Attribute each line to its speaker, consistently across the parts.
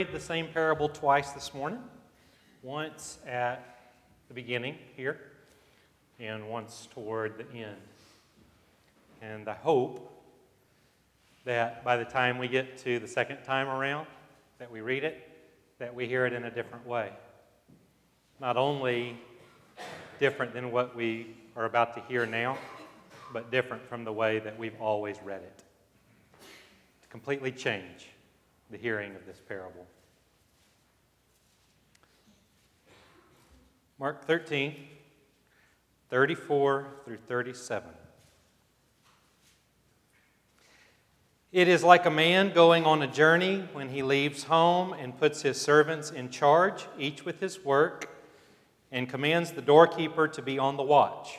Speaker 1: The same parable twice this morning, once at the beginning here and once toward the end. And I hope that by the time we get to the second time around that we read it, that we hear it in a different way. Not only different than what we are about to hear now, but different from the way that we've always read it. To completely change the hearing of this parable. Mark 13, 34 through 37. It is like a man going on a journey when he leaves home and puts his servants in charge, each with his work, and commands the doorkeeper to be on the watch.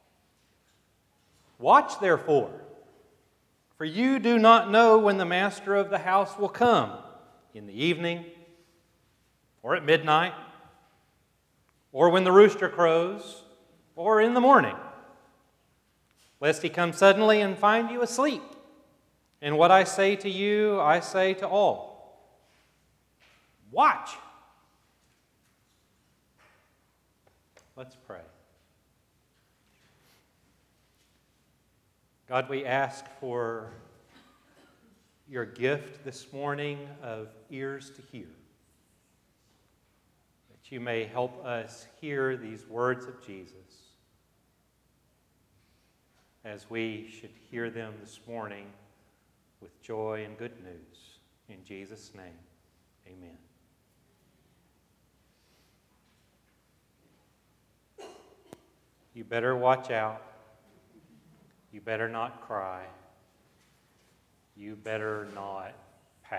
Speaker 1: Watch, therefore, for you do not know when the master of the house will come, in the evening, or at midnight, or when the rooster crows, or in the morning, lest he come suddenly and find you asleep. And what I say to you, I say to all. Watch. Let's pray. God, we ask for your gift this morning of ears to hear, that you may help us hear these words of Jesus as we should hear them this morning with joy and good news. In Jesus' name, amen. You better watch out. You better not cry. You better not pout.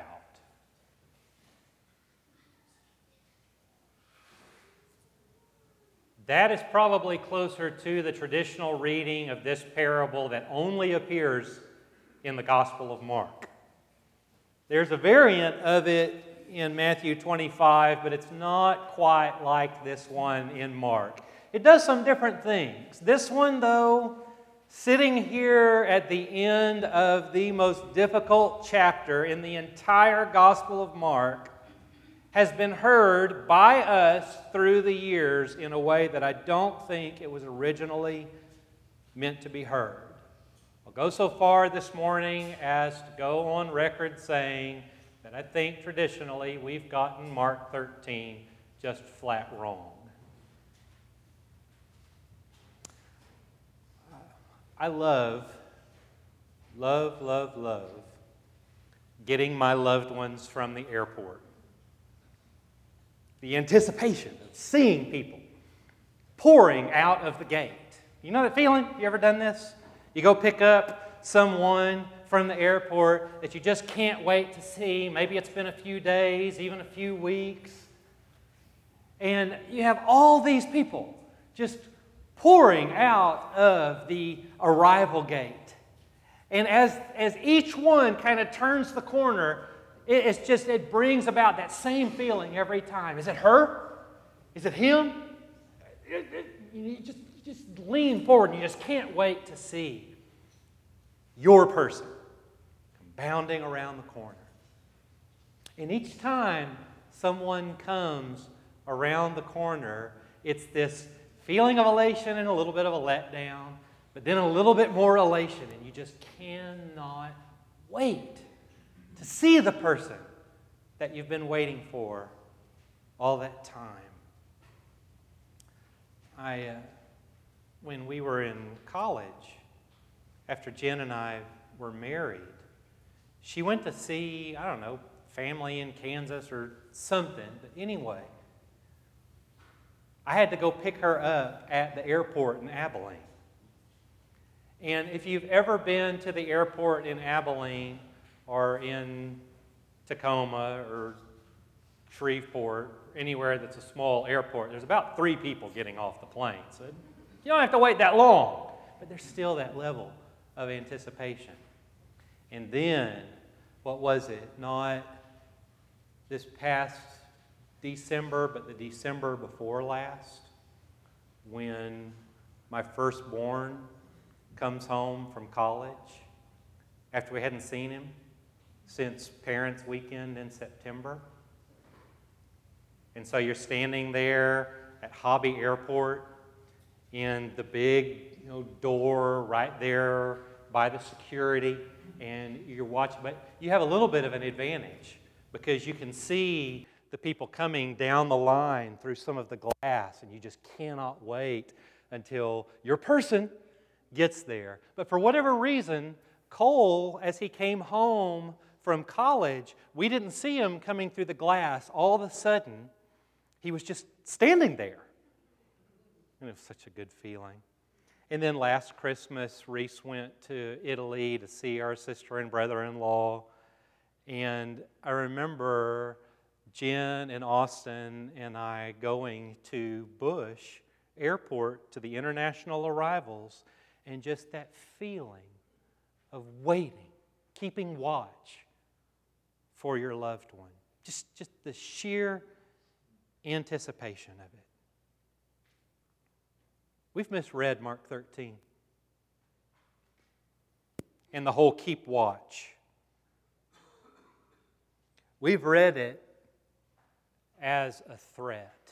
Speaker 1: That is probably closer to the traditional reading of this parable that only appears in the Gospel of Mark. There's a variant of it in Matthew 25, but it's not quite like this one in Mark. It does some different things. This one, though, sitting here at the end of the most difficult chapter in the entire Gospel of Mark, has been heard by us through the years in a way that I don't think it was originally meant to be heard. I'll go so far this morning as to go on record saying that I think traditionally we've gotten Mark 13 just flat wrong. I love getting my loved ones from the airport. The anticipation of seeing people pouring out of the gate. You know that feeling? You ever done this? You go pick up someone from the airport that you just can't wait to see. Maybe it's been a few days, even a few weeks. And you have all these people just pouring out of the arrival gate. And as each one kind of turns the corner, it brings about that same feeling every time. Is it her? Is it him? You just lean forward and you just can't wait to see your person come bounding around the corner. And each time someone comes around the corner, it's this feeling of elation and a little bit of a letdown, but then a little bit more elation, and you just cannot wait to see the person that you've been waiting for all that time. When we were in college, after Jen and I were married, she went to see, I don't know, family in Kansas or something, but anyway, I had to go pick her up at the airport in Abilene. And if you've ever been to the airport in Abilene or in Tacoma or Shreveport, anywhere that's a small airport, there's about 3 people getting off the plane. So you don't have to wait that long, but there's still that level of anticipation. And then, what was it? Not this past December, but the December before last, when my firstborn comes home from college after we hadn't seen him since Parents' Weekend in September. And so you're standing there at Hobby Airport in the big door right there by the security, and you're watching. But you have a little bit of an advantage because you can see the people coming down the line through some of the glass, and you just cannot wait until your person gets there. But for whatever reason, Cole, as he came home from college, we didn't see him coming through the glass. All of a sudden, he was just standing there. And it was such a good feeling. And then last Christmas, Reese went to Italy to see our sister and brother-in-law. And I remember Jen and Austin and I going to Bush Airport to the international arrivals, and just that feeling of waiting, keeping watch for your loved one. Just the sheer anticipation of it. We've misread Mark 13 and the whole keep watch. We've read it as a threat.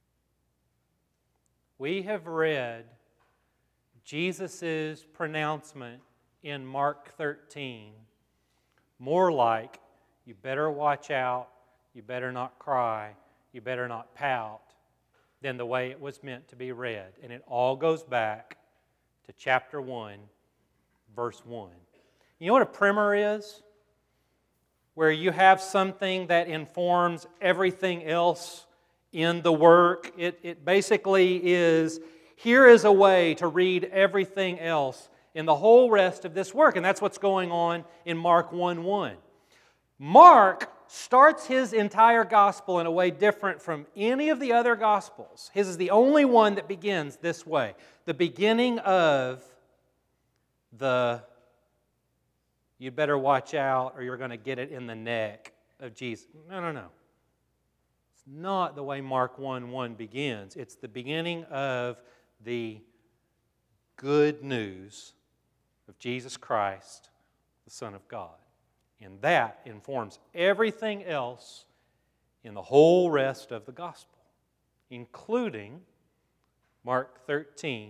Speaker 1: We have read Jesus' pronouncement in Mark 13 more like, you better watch out, you better not cry, you better not pout, than the way it was meant to be read. And it all goes back to chapter 1, verse 1. You know what a primer is? Where you have something that informs everything else in the work. It basically is, here is a way to read everything else in the whole rest of this work. And that's what's going on in Mark 1:1. Mark starts his entire gospel in a way different from any of the other gospels. His is the only one that begins this way. The beginning of the you better watch out or you're going to get it in the neck of Jesus. No. It's not the way Mark 1:1 begins. It's the beginning of the good news of Jesus Christ, the Son of God. And that informs everything else in the whole rest of the gospel, including Mark 13,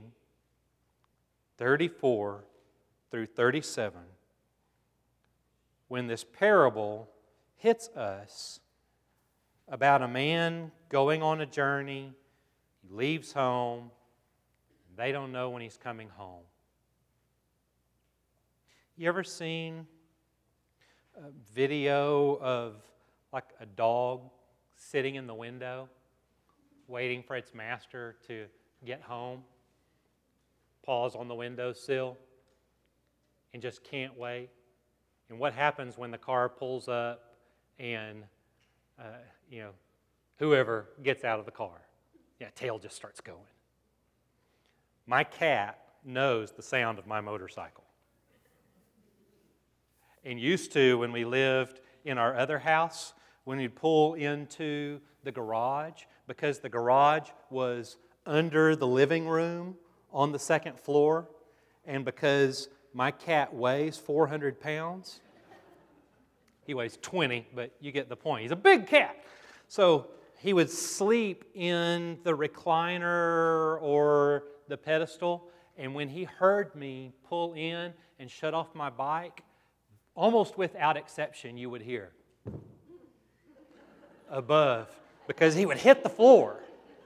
Speaker 1: 34 through 37, when this parable hits us about a man going on a journey. He leaves home. They don't know when he's coming home. You ever seen a video of like a dog sitting in the window waiting for its master to get home? Paws on the windowsill and just can't wait. And what happens when the car pulls up and whoever gets out of the car? Tail just starts going. My cat knows the sound of my motorcycle. And used to, when we lived in our other house, when we'd pull into the garage, because the garage was under the living room on the second floor, and because my cat weighs 400 pounds, he weighs 20, but you get the point. He's a big cat. So he would sleep in the recliner or the pedestal, and when he heard me pull in and shut off my bike, almost without exception, you would hear above, because he would hit the floor.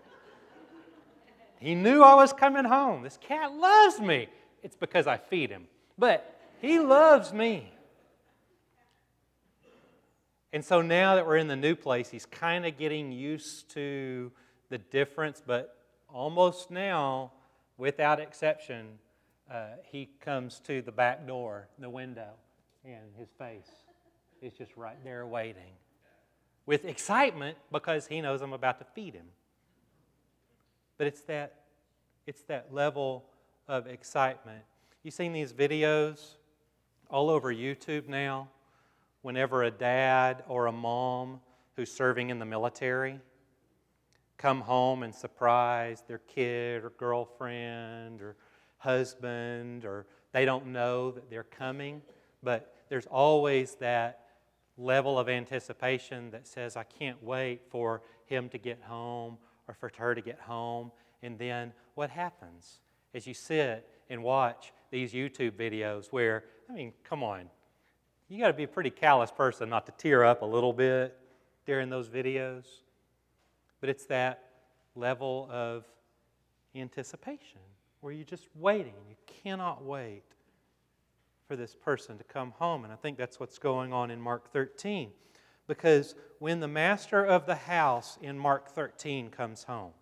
Speaker 1: He knew I was coming home. This cat loves me. It's because I feed him, but he loves me. And so now that we're in the new place, he's kind of getting used to the difference, but almost now, without exception, he comes to the back door, the window, and his face is just right there waiting with excitement because he knows I'm about to feed him. But it's that level of excitement. You've seen these videos all over YouTube now, whenever a dad or a mom who's serving in the military come home and surprise their kid or girlfriend or husband, or they don't know that they're coming, but there's always that level of anticipation that says, I can't wait for him to get home or for her to get home. And then what happens as you sit and watch these YouTube videos where, come on, you got to be a pretty callous person not to tear up a little bit during those videos. But it's that level of anticipation where you're just waiting. You cannot wait for this person to come home. And I think that's what's going on in Mark 13. Because when the master of the house in Mark 13 comes home,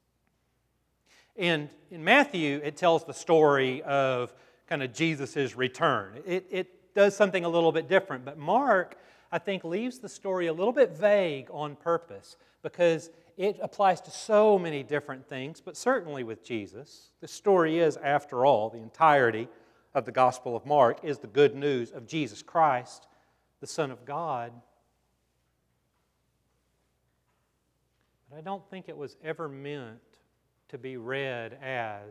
Speaker 1: and in Matthew it tells the story of kind of Jesus' return. It does something a little bit different. But Mark, I think, leaves the story a little bit vague on purpose because it applies to so many different things, but certainly with Jesus. The story is, after all, the entirety of the Gospel of Mark is the good news of Jesus Christ, the Son of God. But I don't think it was ever meant to be read as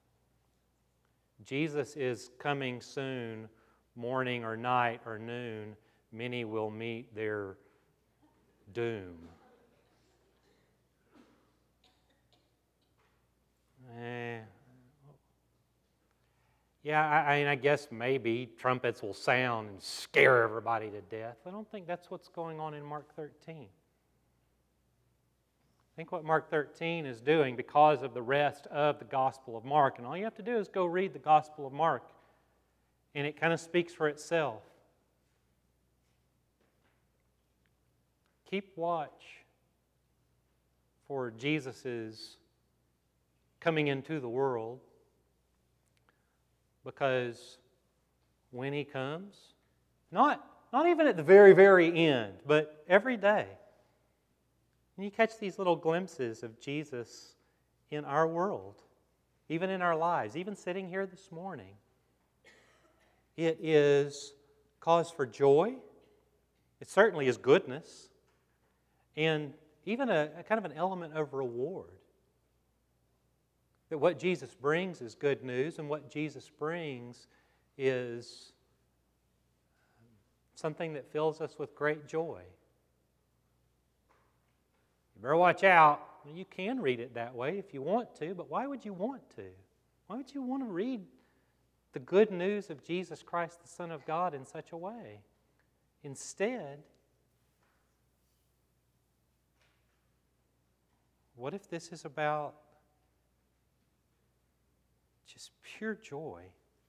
Speaker 1: Jesus is coming soon, morning or night or noon, many will meet their doom. Yeah, I guess maybe trumpets will sound and scare everybody to death. I don't think that's what's going on in Mark 13. I think what Mark 13 is doing, because of the rest of the Gospel of Mark, and all you have to do is go read the Gospel of Mark, and it kind of speaks for itself. Keep watch for Jesus' coming into the world, because when He comes, not even at the very, very end, but every day, and you catch these little glimpses of Jesus in our world, even in our lives, even sitting here this morning. It is cause for joy. It certainly is goodness. And even a kind of an element of reward. That what Jesus brings is good news, and what Jesus brings is something that fills us with great joy. You better watch out. You can read it that way if you want to, but why would you want to? Why would you want to read the good news of Jesus Christ, the Son of God, in such a way? Instead, what if this is about just pure joy?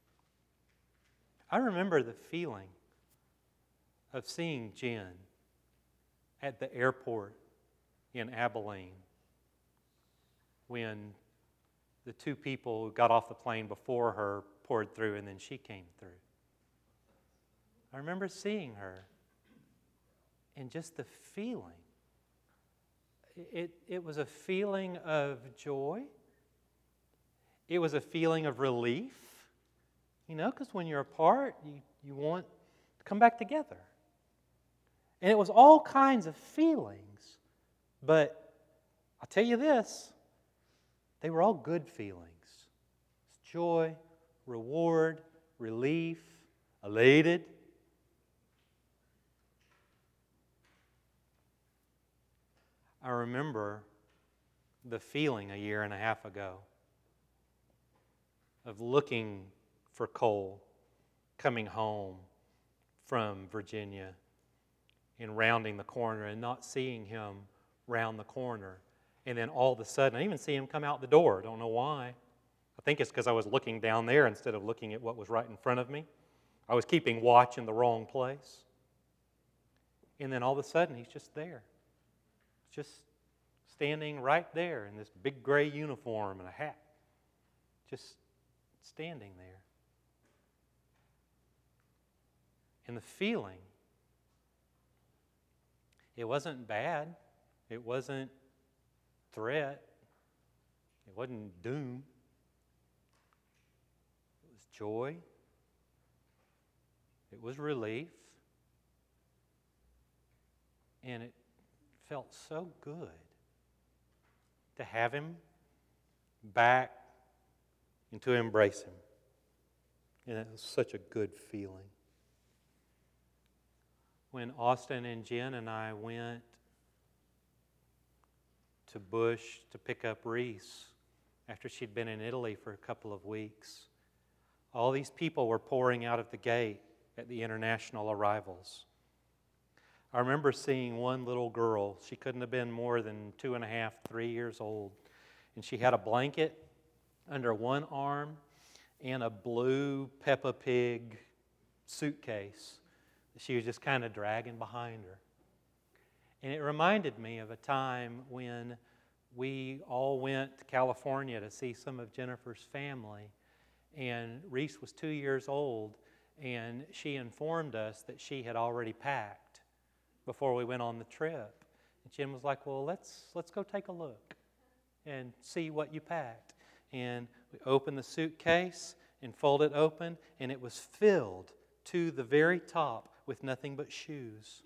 Speaker 1: I remember the feeling of seeing Jen at the airport in Abilene when the two people who got off the plane before her poured through and then she came through. I remember seeing her and just the feeling. It was a feeling of joy. It was a feeling of relief. Because when you're apart, you want to come back together. And it was all kinds of feelings. But I'll tell you this, they were all good feelings. It's joy, reward, relief, elated. I remember the feeling a year and a half ago of looking for Cole coming home from Virginia and rounding the corner and not seeing him round the corner. And then all of a sudden, I didn't even see him come out the door. I don't know why. I think it's because I was looking down there instead of looking at what was right in front of me. I was keeping watch in the wrong place. And then all of a sudden, he's just there. Just standing right there in this big gray uniform and a hat. Just standing there. And the feeling, it wasn't bad. It wasn't threat. It wasn't doom. It was joy. It was relief. And it felt so good to have him back and to embrace him. And it was such a good feeling. when Austin and Jen and I went to Bush to pick up Reese after she'd been in Italy for a couple of weeks. All these people were pouring out of the gate at the international arrivals. I remember seeing one little girl. She couldn't have been more than 2.5, 3 years old. And she had a blanket under one arm and a blue Peppa Pig suitcase that she was just kind of dragging behind her. And it reminded me of a time when we all went to California to see some of Jennifer's family. And Reese was 2 years old, and she informed us that she had already packed before we went on the trip. And Jen was like, well, let's go take a look and see what you packed. And we opened the suitcase and folded it open, and it was filled to the very top with nothing but shoes.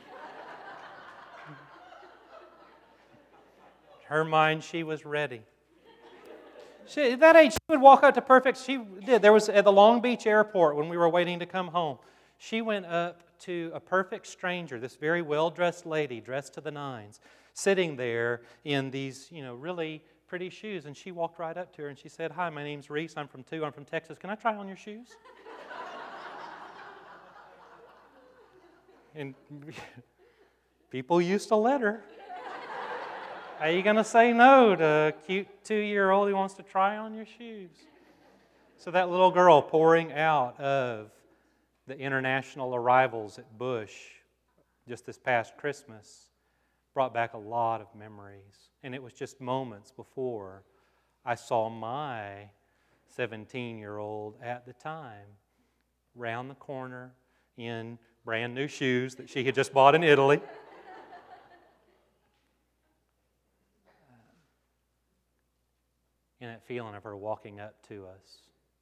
Speaker 1: Her mind, she was ready. At that age, she would walk up to Perfect. She did. There was at the Long Beach airport when we were waiting to come home. She went up to a perfect stranger, this very well-dressed lady, dressed to the nines, sitting there in these, really pretty shoes. And she walked right up to her and she said, "Hi, my name's Reese. I'm from Texas. Can I try on your shoes?" And people used to let her. How are you going to say no to a cute 2-year-old who wants to try on your shoes? So that little girl pouring out of the international arrivals at Bush just this past Christmas brought back a lot of memories. And it was just moments before I saw my 17-year-old at the time round the corner in brand new shoes that she had just bought in Italy. And that feeling of her walking up to us,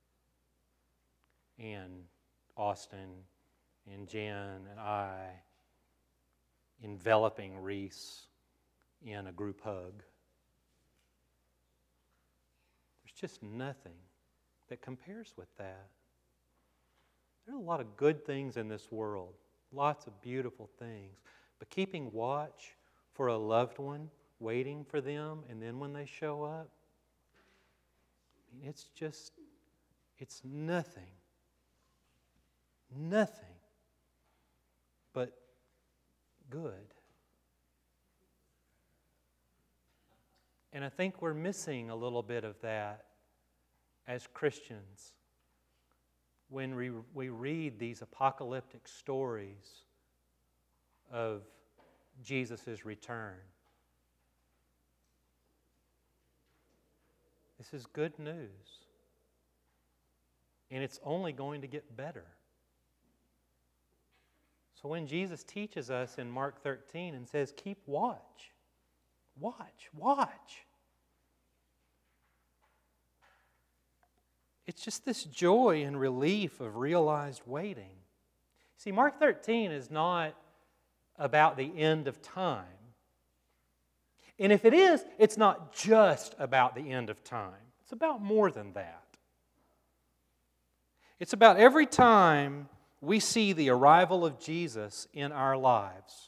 Speaker 1: and Austin and Jen and I enveloping Reese in a group hug. There's just nothing that compares with that. There are a lot of good things in this world, lots of beautiful things, but keeping watch for a loved one, waiting for them, and then when they show up, it's nothing but good. And I think we're missing a little bit of that as Christians when we read these apocalyptic stories of Jesus' return. This is good news. And it's only going to get better. So when Jesus teaches us in Mark 13 and says, keep watch, it's just this joy and relief of realized waiting. See, Mark 13 is not about the end of time. And if it is, it's not just about the end of time. It's about more than that. It's about every time we see the arrival of Jesus in our lives.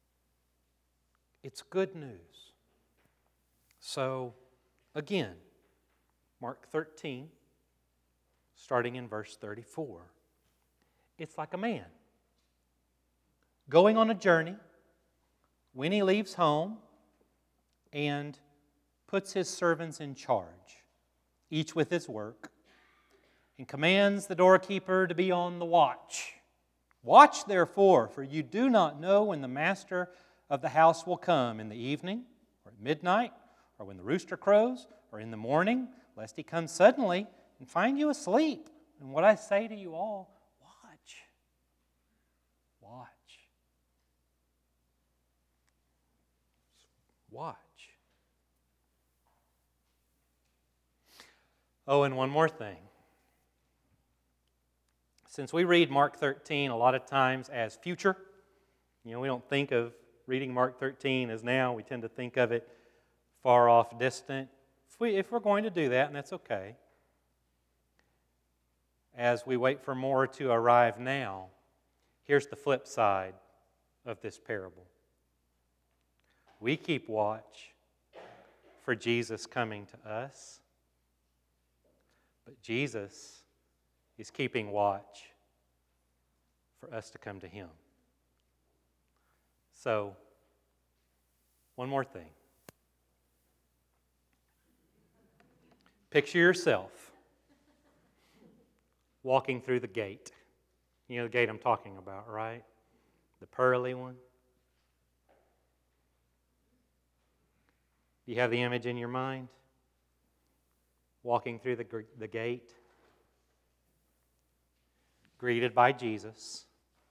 Speaker 1: It's good news. So, again, Mark 13, starting in verse 34. It's like a man going on a journey when he leaves home and puts his servants in charge, each with his work, and commands the doorkeeper to be on the watch. Watch, therefore, for you do not know when the master of the house will come, in the evening, or at midnight, or when the rooster crows, or in the morning, lest he come suddenly and find you asleep. And what I say to you all, watch. Oh, and one more thing. Since we read Mark 13 a lot of times as future, we don't think of reading Mark 13 as now. We tend to think of it far off, distant. If we're going to do that, and that's okay, as we wait for more to arrive now, here's the flip side of this parable. We keep watch for Jesus coming to us, but Jesus is keeping watch for us to come to Him. So, one more thing. Picture yourself walking through the gate. You know the gate I'm talking about, right? The pearly one. Do you have the image in your mind? Walking through the gate, greeted by Jesus,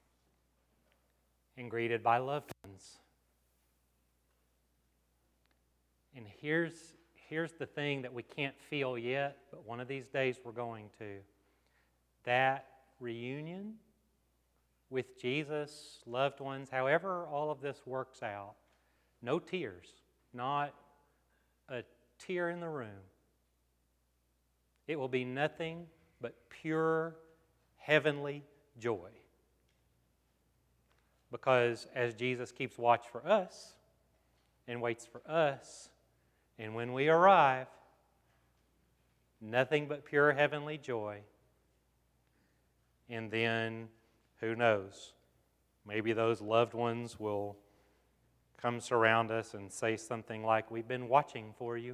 Speaker 1: and greeted by loved ones. And here's the thing that we can't feel yet, but one of these days we're going to. That reunion with Jesus, loved ones, however all of this works out, no tears, not a tear in the room. It will be nothing but pure heavenly joy. Because as Jesus keeps watch for us and waits for us, and when we arrive, nothing but pure heavenly joy. And then, who knows, maybe those loved ones will come surround us and say something like, "We've been watching for you,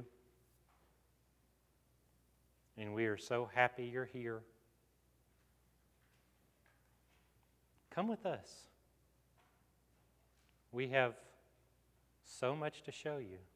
Speaker 1: and we are so happy you're here. Come with us. We have so much to show you."